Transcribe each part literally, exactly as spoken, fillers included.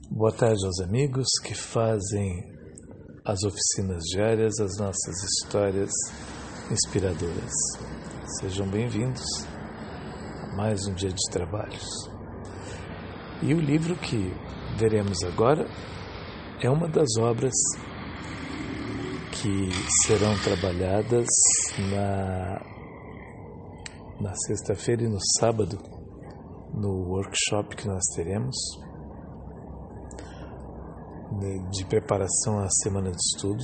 Boa tarde aos amigos que fazem as oficinas diárias, as nossas histórias inspiradoras. Sejam bem-vindos a mais um dia de trabalhos. E o livro que veremos agora é uma das obras que serão trabalhadas na, na sexta-feira e no sábado, no workshop que nós teremos de preparação à semana de estudos.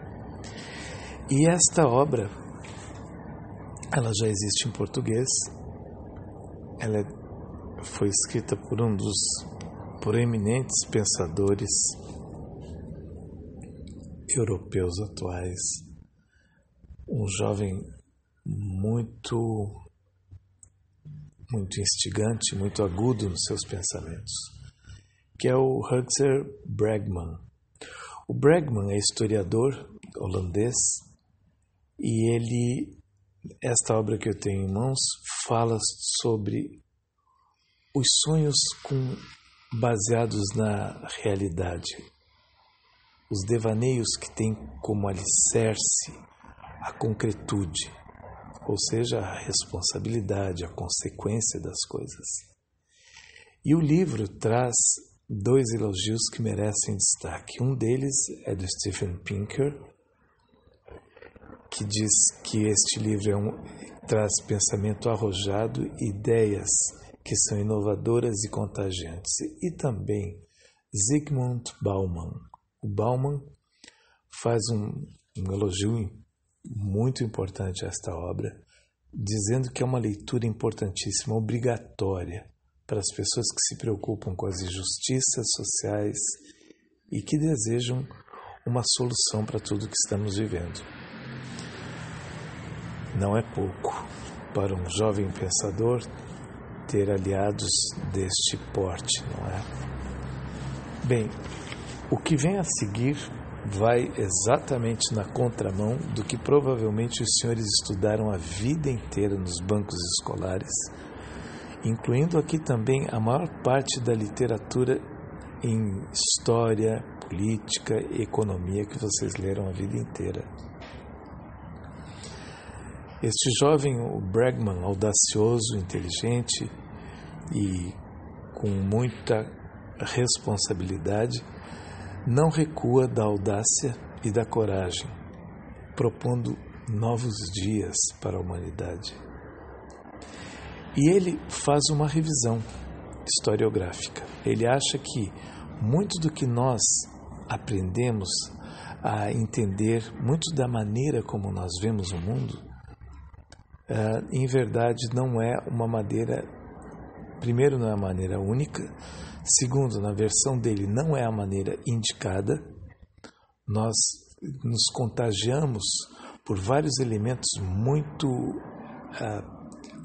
E esta obra, ela já existe em português. Ela foi escrita por um dos proeminentes pensadores europeus atuais, um jovem muito muito instigante, muito agudo nos seus pensamentos, que é o Rutger Bregman. O Bregman é historiador holandês e ele, esta obra que eu tenho em mãos, fala sobre os sonhos com, baseados na realidade, os devaneios que têm como alicerce a concretude, ou seja, a responsabilidade, a consequência das coisas. E o livro traz dois elogios que merecem destaque. Um deles é do Steven Pinker, que diz que este livro é um, traz pensamento arrojado, ideias que são inovadoras e contagiantes. E também Zygmunt Bauman. O Bauman faz um, um elogio muito importante a esta obra, dizendo que é uma leitura importantíssima, obrigatória, para as pessoas que se preocupam com as injustiças sociais e que desejam uma solução para tudo que estamos vivendo. Não é pouco para um jovem pensador ter aliados deste porte, não é? Bem, o que vem a seguir vai exatamente na contramão do que provavelmente os senhores estudaram a vida inteira nos bancos escolares, incluindo aqui também a maior parte da literatura em história, política e economia que vocês leram a vida inteira. Este jovem, o Bregman, audacioso, inteligente e com muita responsabilidade, não recua da audácia e da coragem, propondo novos dias para a humanidade. E ele faz uma revisão historiográfica. Ele acha que muito do que nós aprendemos a entender, muito da maneira como nós vemos o mundo, uh, em verdade não é uma maneira, primeiro, não é a maneira única, segundo, na versão dele, não é a maneira indicada. Nós nos contagiamos por vários elementos muito uh,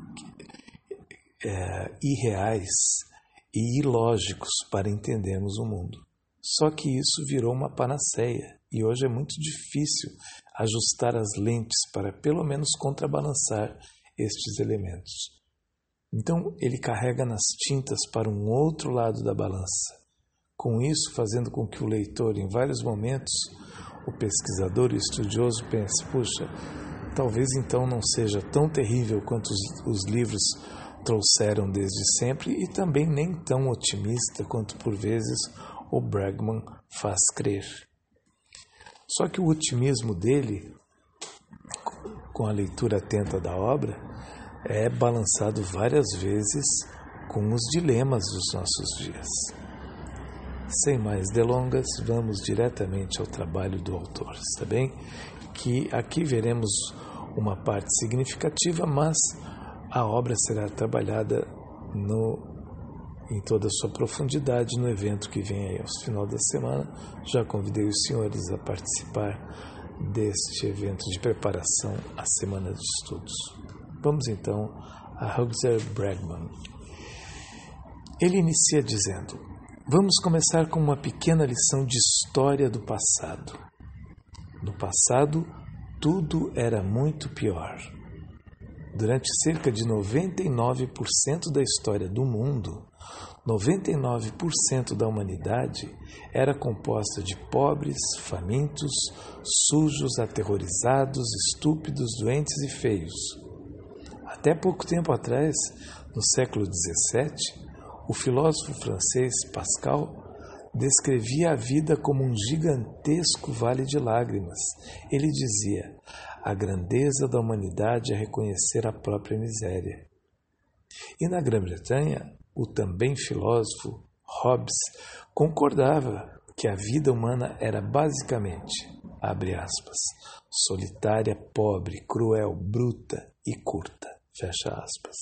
É, irreais e ilógicos para entendermos o mundo. Só que isso virou uma panaceia e hoje é muito difícil ajustar as lentes para pelo menos contrabalançar estes elementos. Então ele carrega nas tintas para um outro lado da balança, com isso fazendo com que o leitor, em vários momentos, o pesquisador e o estudioso pense, puxa, talvez então não seja tão terrível quanto os, os livros trouxeram desde sempre, e também nem tão otimista quanto por vezes o Bregman faz crer. Só que o otimismo dele, com a leitura atenta da obra, é balançado várias vezes com os dilemas dos nossos dias. Sem mais delongas, vamos diretamente ao trabalho do autor, está bem? Que aqui veremos uma parte significativa, mas a obra será trabalhada no, em toda a sua profundidade no evento que vem aí ao final da semana. Já convidei os senhores a participar deste evento de preparação à semana de estudos. Vamos então a Rutger Bregman. Ele inicia dizendo: vamos começar com uma pequena lição de história do passado. No passado, tudo era muito pior. Durante cerca de noventa e nove por cento da história do mundo, noventa e nove por cento da humanidade era composta de pobres, famintos, sujos, aterrorizados, estúpidos, doentes e feios. Até pouco tempo atrás, no século dezessete, o filósofo francês Pascal descrevia a vida como um gigantesco vale de lágrimas. Ele dizia: a grandeza da humanidade é reconhecer a própria miséria. E na Grã-Bretanha, o também filósofo Hobbes concordava que a vida humana era basicamente, abre aspas, solitária, pobre, cruel, bruta e curta, fecha aspas.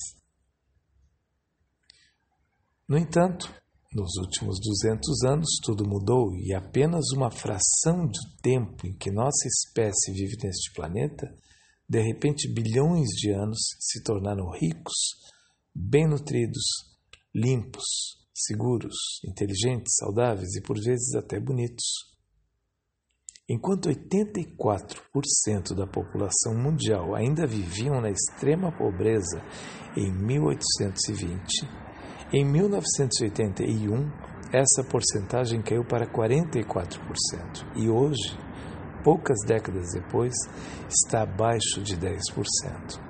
No entanto, nos últimos duzentos anos tudo mudou e apenas uma fração do tempo em que nossa espécie vive neste planeta, de repente bilhões de anos se tornaram ricos, bem nutridos, limpos, seguros, inteligentes, saudáveis e por vezes até bonitos. Enquanto oitenta e quatro por cento da população mundial ainda viviam na extrema pobreza em mil oitocentos e vinte, em mil novecentos e oitenta e um essa porcentagem caiu para quarenta e quatro por cento e hoje, poucas décadas depois, está abaixo de dez por cento.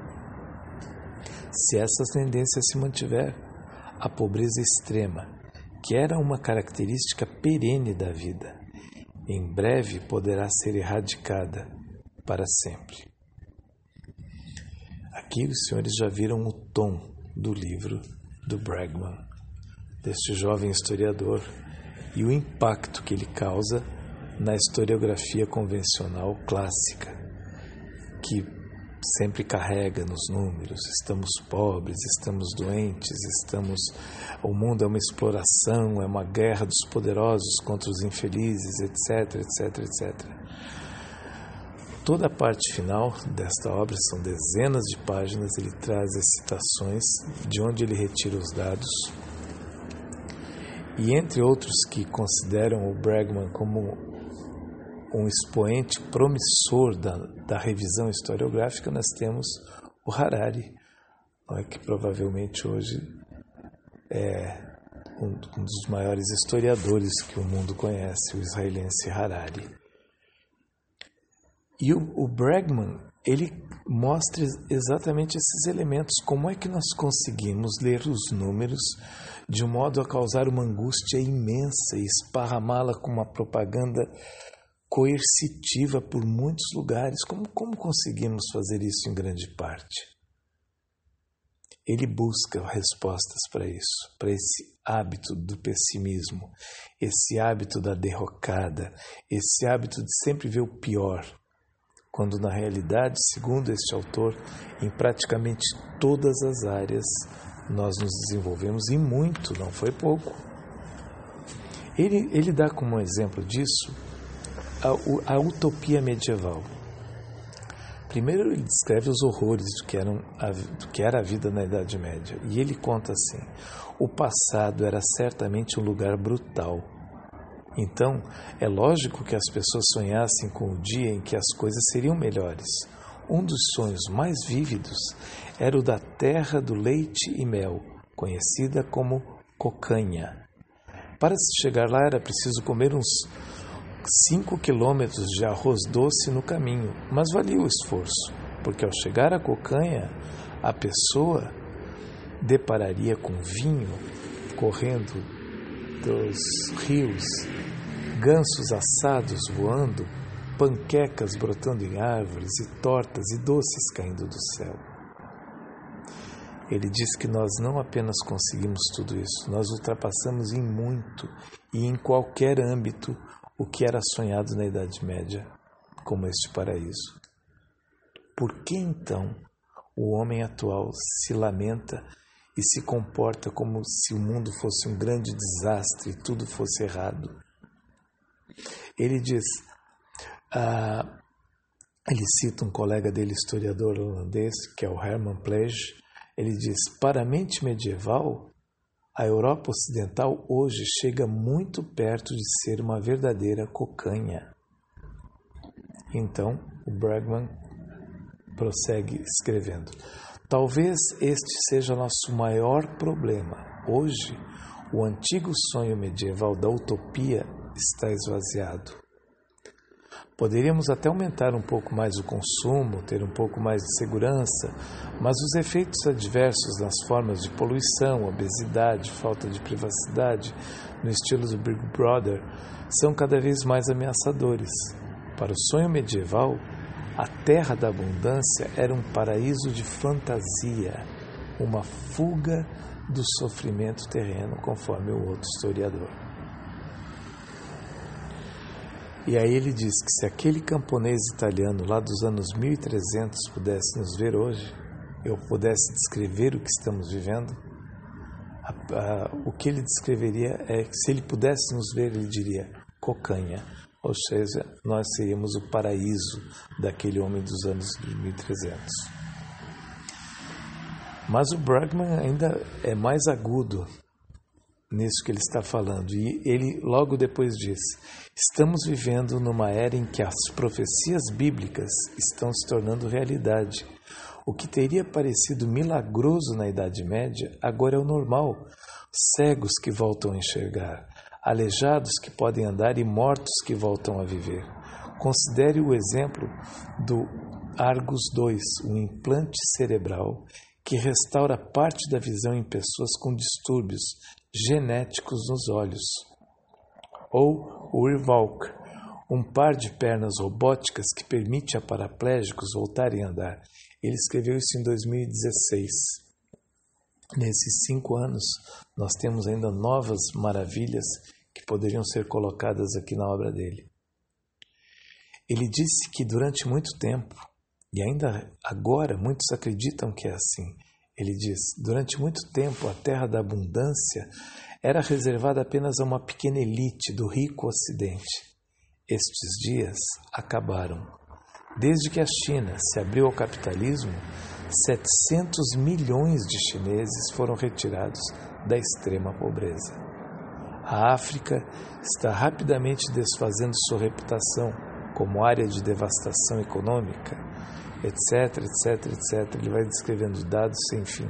Se essa tendência se mantiver, a pobreza extrema, que era uma característica perene da vida, em breve poderá ser erradicada para sempre. Aqui os senhores já viram o tom do livro do Bregman, deste jovem historiador, e o impacto que ele causa na historiografia convencional clássica, que sempre carrega nos números: estamos pobres, estamos doentes, estamos, o mundo é uma exploração, é uma guerra dos poderosos contra os infelizes, etc, etc, etcétera. Toda a parte final desta obra, são dezenas de páginas, ele traz as citações de onde ele retira os dados. E entre outros que consideram o Bregman como um expoente promissor da, da revisão historiográfica, nós temos o Harari, não é, que provavelmente hoje é um, um dos maiores historiadores que o mundo conhece, o israelense Harari. E o, o Bregman, ele mostra exatamente esses elementos. Como é que nós conseguimos ler os números de um modo a causar uma angústia imensa e esparramá-la com uma propaganda coercitiva por muitos lugares? Como, como conseguimos fazer isso em grande parte? Ele busca respostas para isso, para esse hábito do pessimismo, esse hábito da derrocada, esse hábito de sempre ver o pior, quando na realidade, segundo este autor, em praticamente todas as áreas nós nos desenvolvemos, e muito, não foi pouco. Ele, ele dá como exemplo disso a, a utopia medieval. Primeiro ele descreve os horrores do que, eram a, do que era a vida na Idade Média, e ele conta assim: o passado era certamente um lugar brutal. Então, é lógico que as pessoas sonhassem com o dia em que as coisas seriam melhores. Um dos sonhos mais vívidos era o da terra do leite e mel, conhecida como cocanha. Para se chegar lá era preciso comer uns cinco quilômetros de arroz doce no caminho, mas valia o esforço, porque ao chegar à cocanha, a pessoa depararia com vinho correndo dos rios, gansos assados voando, panquecas brotando em árvores e tortas e doces caindo do céu. Ele diz que nós não apenas conseguimos tudo isso, nós ultrapassamos em muito e em qualquer âmbito o que era sonhado na Idade Média, como este paraíso. Por que então o homem atual se lamenta e se comporta como se o mundo fosse um grande desastre e tudo fosse errado? Ele diz, ah, ele cita um colega dele, historiador holandês, que é o Herman Plage. Ele diz: para a mente medieval, a Europa Ocidental hoje chega muito perto de ser uma verdadeira cocanha. Então, o Bregman prossegue escrevendo: talvez este seja nosso maior problema. Hoje, o antigo sonho medieval da utopia está esvaziado. Poderíamos até aumentar um pouco mais o consumo, ter um pouco mais de segurança, mas os efeitos adversos nas formas de poluição, obesidade, falta de privacidade, no estilo do Big Brother, são cada vez mais ameaçadores. Para o sonho medieval, a terra da abundância era um paraíso de fantasia, uma fuga do sofrimento terreno, conforme o outro historiador. E aí ele diz que se aquele camponês italiano lá dos anos mil e trezentos pudesse nos ver hoje, eu pudesse descrever o que estamos vivendo, a, a, o que ele descreveria é que se ele pudesse nos ver, ele diria cocanha, ou seja, nós seríamos o paraíso daquele homem dos anos mil e trezentos. Mas o Bregman ainda é mais agudo nisso que ele está falando, e ele logo depois diz: estamos vivendo numa era em que as profecias bíblicas estão se tornando realidade. O que teria parecido milagroso na Idade Média, agora é o normal. Cegos que voltam a enxergar, aleijados que podem andar e mortos que voltam a viver. Considere o exemplo do Argus dois, um implante cerebral que restaura parte da visão em pessoas com distúrbios genéticos nos olhos. Ou o Earwalk, um par de pernas robóticas que permite a paraplégicos voltarem a andar. Ele escreveu isso em dois mil e dezesseis. Nesses cinco anos, nós temos ainda novas maravilhas que poderiam ser colocadas aqui na obra dele. Ele disse que durante muito tempo, e ainda agora muitos acreditam que é assim, ele diz, durante muito tempo a terra da abundância era reservada apenas a uma pequena elite do rico ocidente. Estes dias acabaram. Desde que a China se abriu ao capitalismo, setecentos milhões de chineses foram retirados da extrema pobreza. A África está rapidamente desfazendo sua reputação como área de devastação econômica, etc, etc, etcétera. Ele vai descrevendo dados sem fim.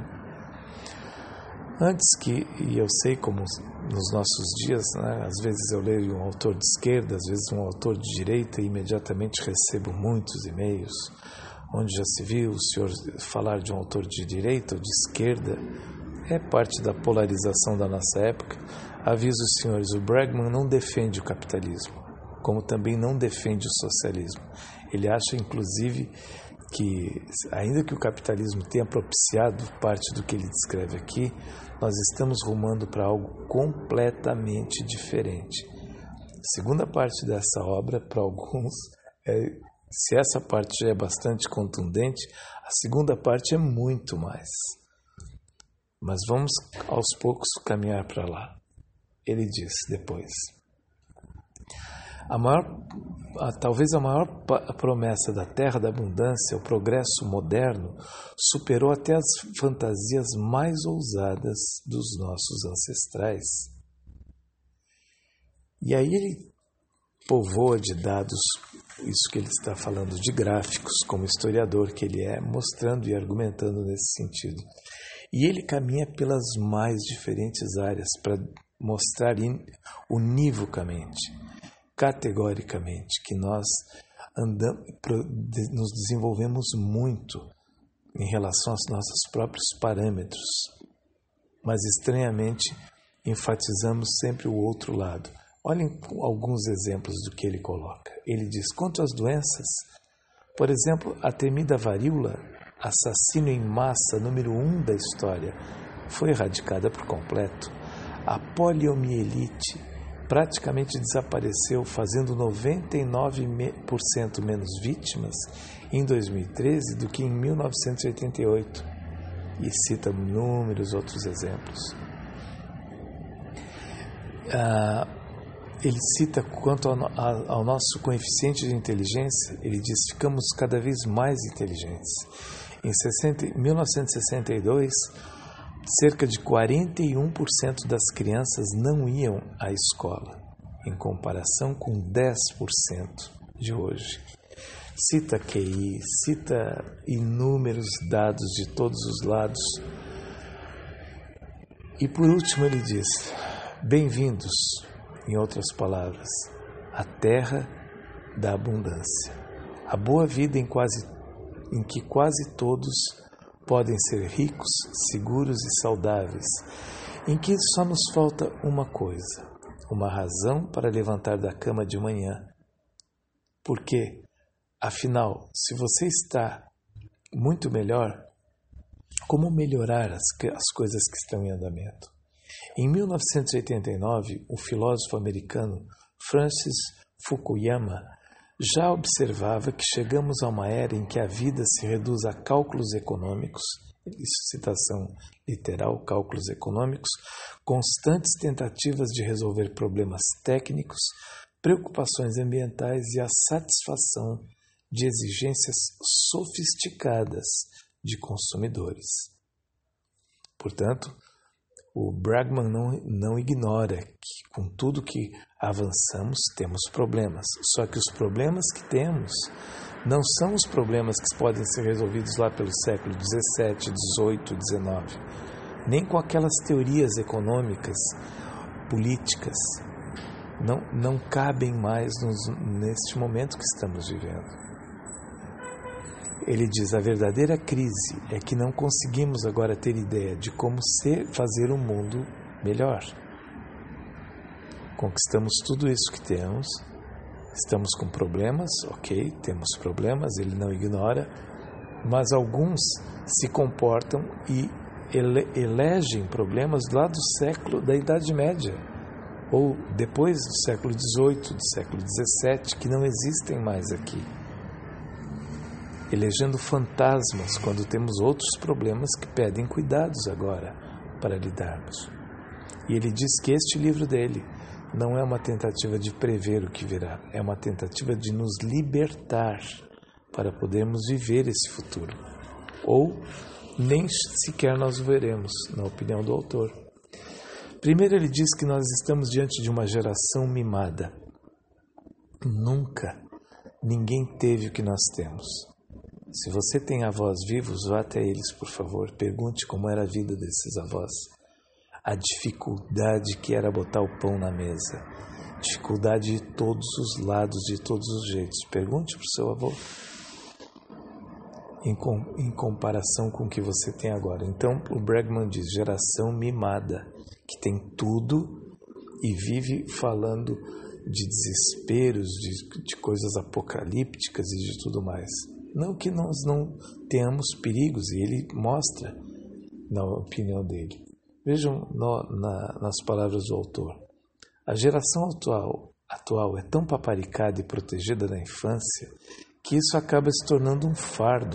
Antes que, e eu sei como nos nossos dias, né, às vezes eu leio um autor de esquerda, às vezes um autor de direita e imediatamente recebo muitos e-mails, onde já se viu o senhor falar de um autor de direita ou de esquerda. É parte da polarização da nossa época. Aviso os senhores, o Bregman não defende o capitalismo, como também não defende o socialismo. Ele acha, inclusive, que, ainda que o capitalismo tenha propiciado parte do que ele descreve aqui, nós estamos rumando para algo completamente diferente. A segunda parte dessa obra, para alguns, é, se essa parte já é bastante contundente, a segunda parte é muito mais. Mas vamos aos poucos caminhar para lá. Ele diz depois: a maior, a, talvez a maior pa- promessa da Terra da Abundância, o progresso moderno, superou até as fantasias mais ousadas dos nossos ancestrais. E aí ele povoa de dados, isso que ele está falando, de gráficos, como historiador que ele é, mostrando e argumentando nesse sentido. E ele caminha pelas mais diferentes áreas para mostrar in, univocamente, categoricamente, que nós andamos, nos desenvolvemos muito em relação aos nossos próprios parâmetros, mas estranhamente enfatizamos sempre o outro lado. Olhem alguns exemplos do que ele coloca. Ele diz: quanto às doenças, por exemplo, a temida varíola, assassino em massa número um da história, foi erradicada por completo. A poliomielite praticamente desapareceu, fazendo noventa e nove por cento menos vítimas em dois mil e treze do que em mil novecentos e oitenta e oito. E cita inúmeros outros exemplos. Ah, ele cita quanto ao, ao nosso coeficiente de inteligência, ele diz: ficamos cada vez mais inteligentes. Em sessenta, mil novecentos e sessenta e dois, cerca de quarenta e um por cento das crianças não iam à escola, em comparação com dez por cento de hoje. Cita Q I, cita inúmeros dados de todos os lados. E por último ele diz: Bem-vindos, em outras palavras, à terra da abundância, a boa vida em, quase, em que quase todos podem ser ricos, seguros e saudáveis, em que só nos falta uma coisa, uma razão para levantar da cama de manhã. Porque, afinal, se você está muito melhor, como melhorar as, as coisas que estão em andamento? Em mil novecentos e oitenta e nove, o filósofo americano Francis Fukuyama já observava que chegamos a uma era em que a vida se reduz a cálculos econômicos, isso citação literal, cálculos econômicos, constantes tentativas de resolver problemas técnicos, preocupações ambientais e a satisfação de exigências sofisticadas de consumidores. Portanto, o Bregman não, não ignora que, com tudo que avançamos, temos problemas. Só que os problemas que temos não são os problemas que podem ser resolvidos lá pelo século dezessete, dezoito, dezenove. Nem com aquelas teorias econômicas, políticas. Não, não cabem mais nos, neste momento que estamos vivendo. Ele diz, a verdadeira crise é que não conseguimos agora ter ideia de como ser, fazer um mundo melhor. Conquistamos tudo isso que temos, estamos com problemas, ok, temos problemas, ele não ignora, mas alguns se comportam e ele, elegem problemas lá do século, da Idade Média, ou depois do século dezoito, do século dezessete, que não existem mais aqui. Elegendo fantasmas quando temos outros problemas que pedem cuidados agora para lidarmos. E ele diz que este livro dele não é uma tentativa de prever o que virá, é uma tentativa de nos libertar para podermos viver esse futuro. Ou nem sequer nós o veremos, na opinião do autor. Primeiro ele diz que nós estamos diante de uma geração mimada. Nunca ninguém teve o que nós temos. Se você tem avós vivos, vá até eles, por favor. Pergunte como era a vida desses avós. A dificuldade que era botar o pão na mesa. Dificuldade de todos os lados, de todos os jeitos. Pergunte para o seu avô. Em, com, em comparação com o que você tem agora. Então, o Bregman diz, geração mimada, que tem tudo e vive falando de desesperos, de, de coisas apocalípticas e de tudo mais. Não que nós não tenhamos perigos, e ele mostra, na opinião dele. Vejam no, na, nas palavras do autor. A geração atual, atual é tão paparicada e protegida da infância que isso acaba se tornando um fardo.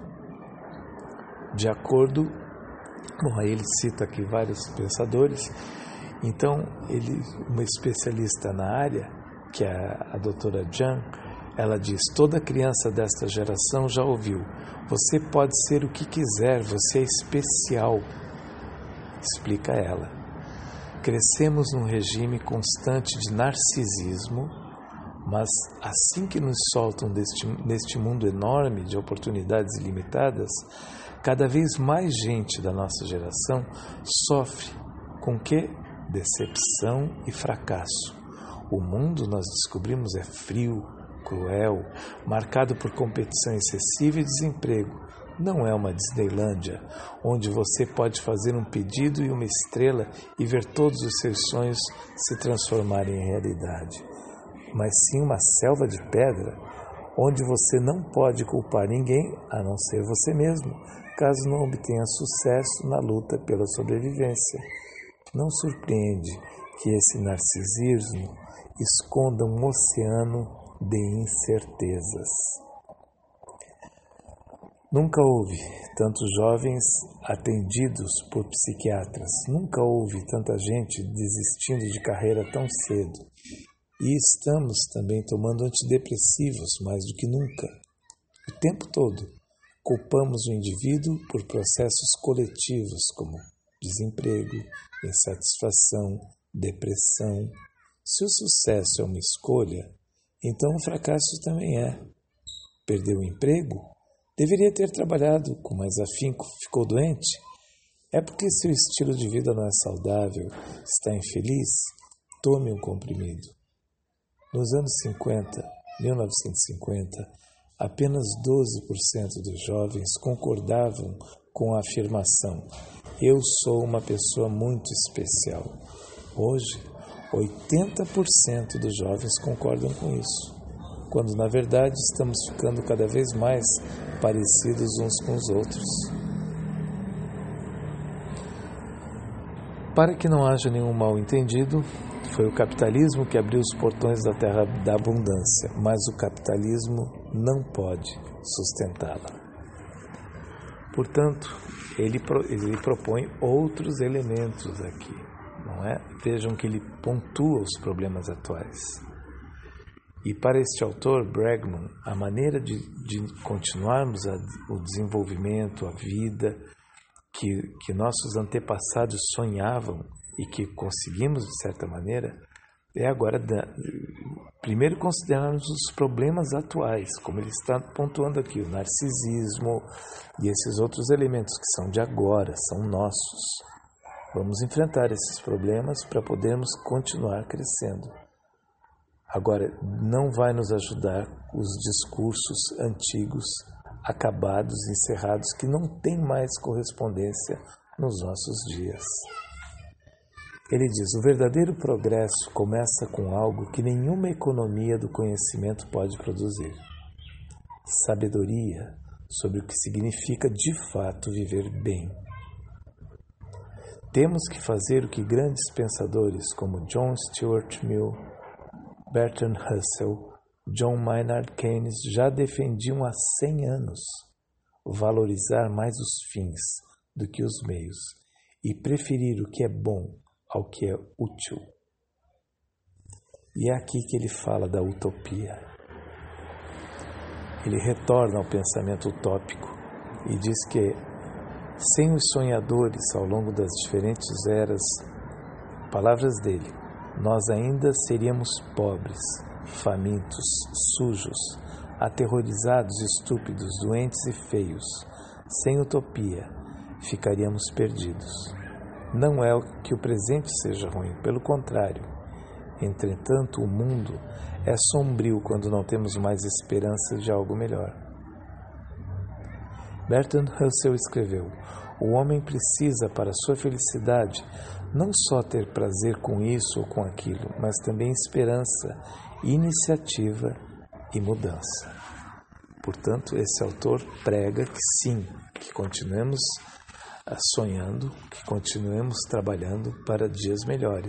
De acordo, bom, aí ele cita aqui vários pensadores, então ele, uma especialista na área, que é a, a doutora Jung, ela diz, toda criança desta geração já ouviu, você pode ser o que quiser, você é especial. Explica ela. Crescemos num regime constante de narcisismo, mas assim que nos soltam deste, neste mundo enorme de oportunidades ilimitadas, cada vez mais gente da nossa geração sofre com que? Decepção e fracasso. O mundo, nós descobrimos, é frio, cruel, marcado por competição excessiva e desemprego. Não é uma Disneylândia, onde você pode fazer um pedido e uma estrela e ver todos os seus sonhos se transformarem em realidade. Mas sim uma selva de pedra, onde você não pode culpar ninguém, a não ser você mesmo, caso não obtenha sucesso na luta pela sobrevivência. Não surpreende que esse narcisismo esconda um oceano de incertezas. Nunca houve tantos jovens atendidos por psiquiatras, nunca houve tanta gente desistindo de carreira tão cedo. E estamos também tomando antidepressivos mais do que nunca. O tempo todo, culpamos o indivíduo por processos coletivos como desemprego, insatisfação, depressão. Se o sucesso é uma escolha, então o fracasso também é. Perdeu o emprego? Deveria ter trabalhado com mais afinco, ficou doente? É porque seu estilo de vida não é saudável, está infeliz? Tome um comprimido. Nos anos cinquenta, mil novecentos e cinquenta, apenas doze por cento dos jovens concordavam com a afirmação: eu sou uma pessoa muito especial. Hoje, oitenta por cento dos jovens concordam com isso, quando na verdade estamos ficando cada vez mais parecidos uns com os outros. Para que não haja nenhum mal-entendido, foi o capitalismo que abriu os portões da terra da abundância, mas o capitalismo não pode sustentá-la. Portanto, ele, ele propõe outros elementos aqui, não é? Vejam que ele pontua os problemas atuais. E para este autor, Bregman, a maneira de, de continuarmos a, o desenvolvimento, a vida que, que nossos antepassados sonhavam e que conseguimos de certa maneira, é agora da, primeiro considerarmos os problemas atuais, como ele está pontuando aqui, o narcisismo e esses outros elementos que são de agora, são nossos. Vamos enfrentar esses problemas para podermos continuar crescendo. Agora, não vai nos ajudar os discursos antigos, acabados, encerrados, que não têm mais correspondência nos nossos dias. Ele diz: o verdadeiro progresso começa com algo que nenhuma economia do conhecimento pode produzir. Sabedoria sobre o que significa de fato viver bem. Temos que fazer o que grandes pensadores como John Stuart Mill, Bertrand Russell, John Maynard Keynes já defendiam há cem anos: valorizar mais os fins do que os meios e preferir o que é bom ao que é útil. E é aqui que ele fala da utopia. Ele retorna ao pensamento utópico e diz que, sem os sonhadores ao longo das diferentes eras, palavras dele, nós ainda seríamos pobres, famintos, sujos, aterrorizados, estúpidos, doentes e feios. Sem utopia, ficaríamos perdidos. Não é que o presente seja ruim, pelo contrário. Entretanto, o mundo é sombrio quando não temos mais esperança de algo melhor. Bertrand Russell escreveu: o homem precisa, para sua felicidade, não só ter prazer com isso ou com aquilo, mas também esperança, iniciativa e mudança. Portanto, esse autor prega que sim, que continuemos sonhando, que continuemos trabalhando para dias melhores.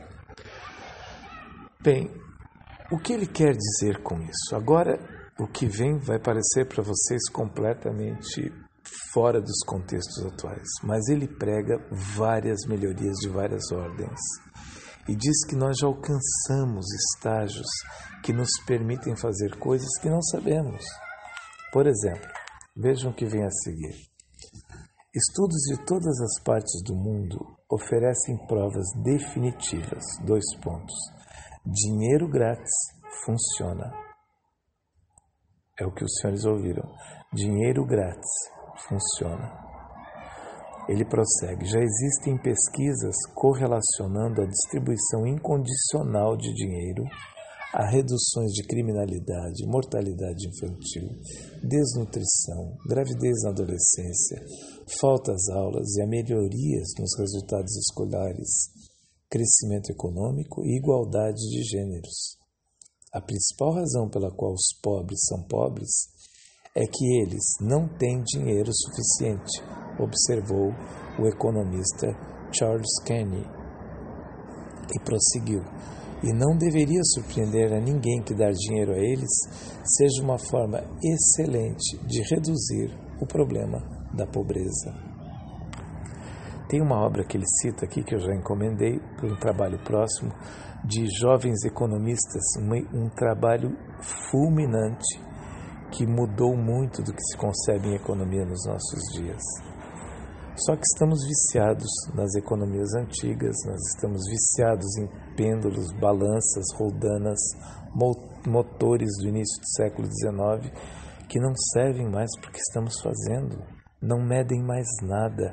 Bem, o que ele quer dizer com isso? Agora, o que vem vai parecer para vocês completamente fora dos contextos atuais, mas ele prega várias melhorias de várias ordens e diz que nós já alcançamos estágios que nos permitem fazer coisas que não sabemos. Por exemplo, vejam o que vem a seguir. Estudos de todas as partes do mundo oferecem provas definitivas. Dois pontos. Dinheiro grátis funciona. É o que os senhores ouviram. Dinheiro grátis funciona. Ele prossegue: já existem pesquisas correlacionando a distribuição incondicional de dinheiro a reduções de criminalidade, mortalidade infantil, desnutrição, gravidez na adolescência, falta às aulas e a melhorias nos resultados escolares, crescimento econômico e igualdade de gêneros. A principal razão pela qual os pobres são pobres é que eles não têm dinheiro suficiente, observou o economista Charles Kenny, e prosseguiu: e não deveria surpreender a ninguém que dar dinheiro a eles seja uma forma excelente de reduzir o problema da pobreza. Tem uma obra que ele cita aqui, que eu já encomendei para um trabalho próximo, de jovens economistas, um, um trabalho fulminante que mudou muito do que se concebe em economia nos nossos dias. Só que estamos viciados nas economias antigas, nós estamos viciados em pêndulos, balanças, roldanas, motores do início do século dezenove, que não servem mais para o que estamos fazendo, não medem mais nada,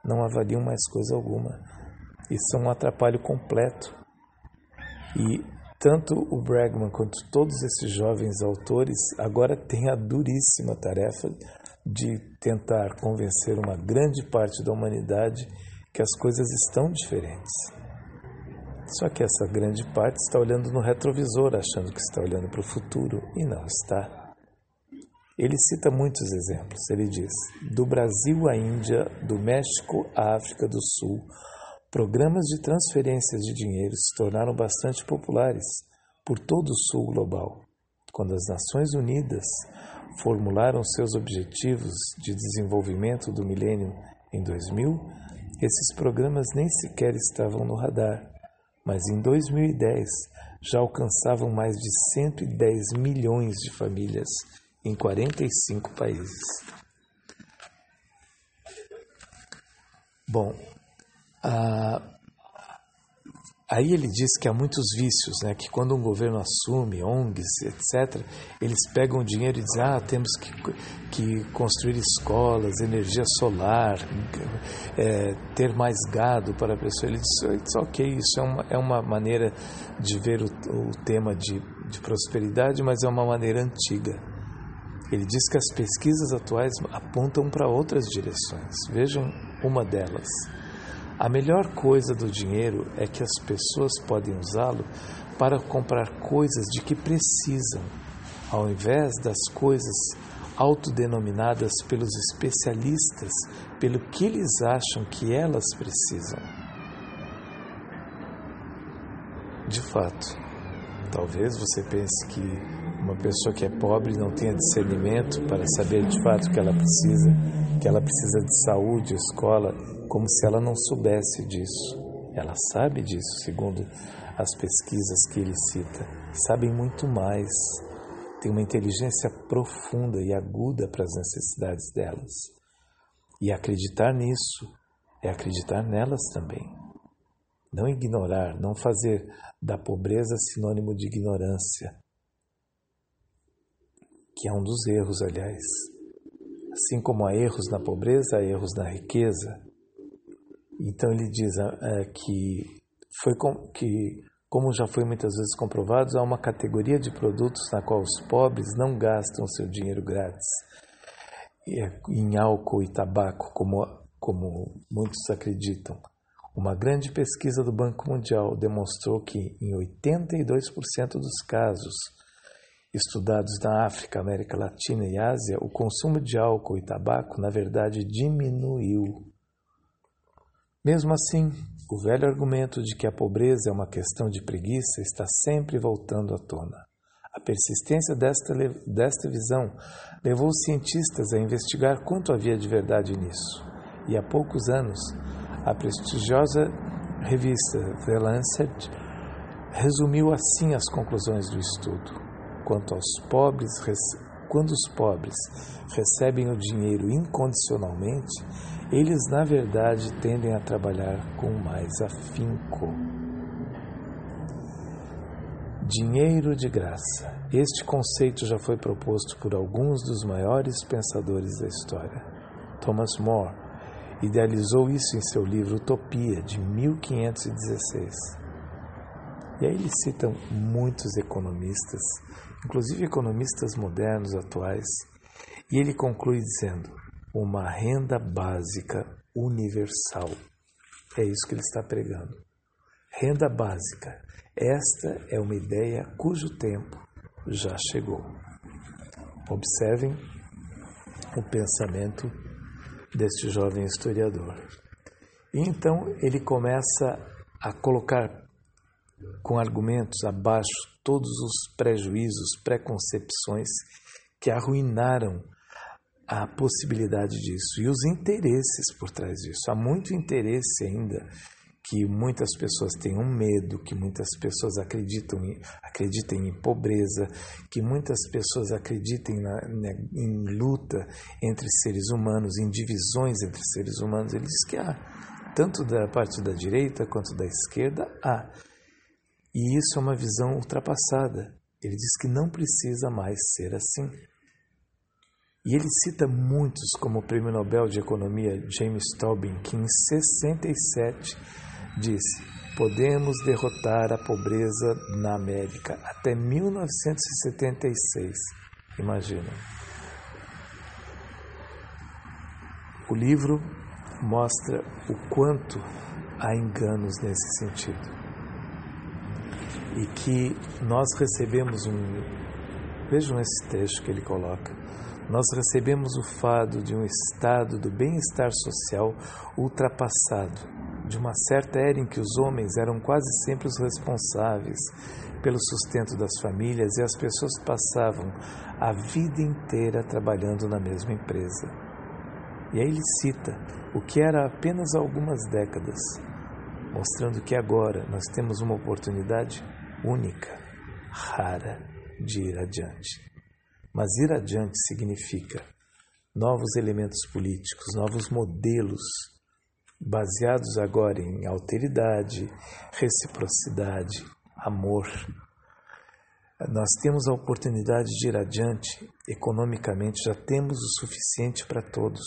não avaliam mais coisa alguma. E são um atrapalho completo. E tanto o Bregman quanto todos esses jovens autores agora têm a duríssima tarefa de tentar convencer uma grande parte da humanidade que as coisas estão diferentes. Só que essa grande parte está olhando no retrovisor, achando que está olhando para o futuro, e não está. Ele cita muitos exemplos. Ele diz: do Brasil à Índia, do México à África do Sul, programas de transferência de dinheiro se tornaram bastante populares por todo o sul global. Quando as Nações Unidas formularam seus objetivos de desenvolvimento do milênio em dois mil, esses programas nem sequer estavam no radar, mas em dois mil e dez já alcançavam mais de cento e dez milhões de famílias em quarenta e cinco países. Bom, a... aí ele diz que há muitos vícios, né? Que quando um governo assume, O N Gs, etcétera, eles pegam o dinheiro e dizem: ah, temos que, que construir escolas, energia solar, é, ter mais gado para a pessoa. Ele diz: ok, isso é uma, é uma maneira de ver o, o tema de, de prosperidade, mas é uma maneira antiga. Ele diz que as pesquisas atuais apontam para outras direções. Vejam uma delas. A melhor coisa do dinheiro é que as pessoas podem usá-lo para comprar coisas de que precisam, ao invés das coisas autodenominadas pelos especialistas pelo que eles acham que elas precisam. De fato, talvez você pense que uma pessoa que é pobre não tenha discernimento para saber de fato o que ela precisa, que ela precisa de saúde, escola, como se ela não soubesse disso. Ela sabe disso, segundo as pesquisas que ele cita. Sabem muito mais, tem uma inteligência profunda e aguda para as necessidades delas. E acreditar nisso é acreditar nelas também. Não ignorar, não fazer da pobreza sinônimo de ignorância, que é um dos erros, aliás. Assim como há erros na pobreza, há erros na riqueza. Então ele diz é, que, foi com, que, como já foi muitas vezes comprovado, há uma categoria de produtos na qual os pobres não gastam seu dinheiro grátis em álcool e tabaco, como, como muitos acreditam. Uma grande pesquisa do Banco Mundial demonstrou que, em oitenta e dois por cento dos casos estudados na África, América Latina e Ásia, o consumo de álcool e tabaco, na verdade, diminuiu. Mesmo assim, o velho argumento de que a pobreza é uma questão de preguiça está sempre voltando à tona. A persistência desta, desta visão levou os cientistas a investigar quanto havia de verdade nisso. E há poucos anos, a prestigiosa revista The Lancet resumiu assim as conclusões do estudo. Quanto aos pobres, quando os pobres recebem o dinheiro incondicionalmente, eles, na verdade, tendem a trabalhar com mais afinco. Dinheiro de graça. Este conceito já foi proposto por alguns dos maiores pensadores da história. Thomas More idealizou isso em seu livro Utopia, de mil quinhentos e dezesseis. E aí ele cita muitos economistas, inclusive economistas modernos atuais, e ele conclui dizendo: uma renda básica universal. É isso que ele está pregando. Renda básica. Esta é uma ideia cujo tempo já chegou. Observem o pensamento deste jovem historiador. E então ele começa a colocar com argumentos abaixo todos os prejuízos, preconcepções que arruinaram a possibilidade disso e os interesses por trás disso. Há muito interesse ainda que muitas pessoas tenham medo, que muitas pessoas acreditam em, acreditem em pobreza, que muitas pessoas acreditem na, na, em luta entre seres humanos, em divisões entre seres humanos. Ele diz que há, tanto da parte da direita quanto da esquerda, há. E isso é uma visão ultrapassada. Ele diz que não precisa mais ser assim. E ele cita muitos, como o Prêmio Nobel de Economia James Tobin, que em sessenta e sete disse: podemos derrotar a pobreza na América até mil novecentos e setenta e seis. Imagina. O livro mostra o quanto há enganos nesse sentido. E que nós recebemos um... Vejam esse trecho que ele coloca. Nós recebemos o fado de um estado do bem-estar social ultrapassado, de uma certa era em que os homens eram quase sempre os responsáveis pelo sustento das famílias e as pessoas passavam a vida inteira trabalhando na mesma empresa. E aí ele cita o que era apenas algumas décadas, mostrando que agora nós temos uma oportunidade única, rara, de ir adiante. Mas ir adiante significa novos elementos políticos, novos modelos, baseados agora em alteridade, reciprocidade, amor. Nós temos a oportunidade de ir adiante, economicamente já temos o suficiente para todos.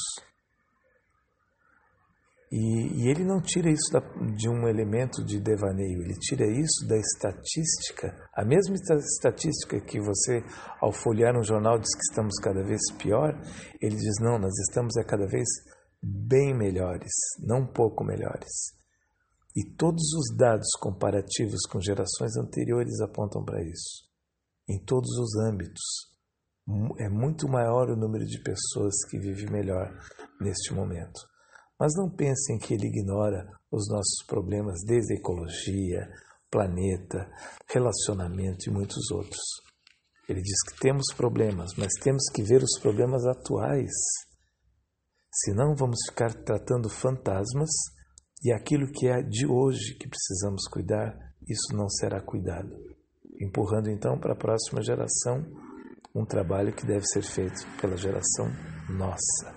E, e ele não tira isso da, de um elemento de devaneio, ele tira isso da estatística, a mesma estatística que você, ao folhear um jornal, diz que estamos cada vez pior, ele diz, não, nós estamos é cada vez bem melhores, não um pouco melhores. E todos os dados comparativos com gerações anteriores apontam para isso. Em todos os âmbitos, é muito maior o número de pessoas que vivem melhor neste momento. Mas não pensem que ele ignora os nossos problemas desde a ecologia, planeta, relacionamento e muitos outros. Ele diz que temos problemas, mas temos que ver os problemas atuais. Senão vamos ficar tratando fantasmas e aquilo que é de hoje que precisamos cuidar, isso não será cuidado. Empurrando então para a próxima geração um trabalho que deve ser feito pela geração nossa.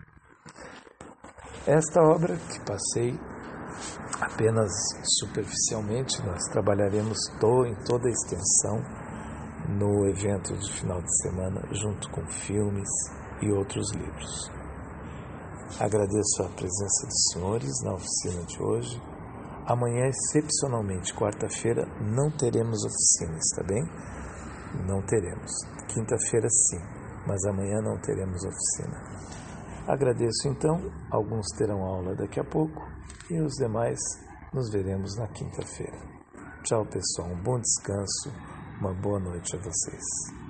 Esta obra, que passei apenas superficialmente, nós trabalharemos to, em toda a extensão no evento de final de semana, junto com filmes e outros livros. Agradeço a presença dos senhores na oficina de hoje. Amanhã, excepcionalmente, quarta-feira, não teremos oficina, está bem? Não teremos. Quinta-feira, sim, mas amanhã não teremos oficina. Agradeço então, alguns terão aula daqui a pouco e os demais nos veremos na quinta-feira. Tchau, pessoal, um bom descanso, uma boa noite a vocês.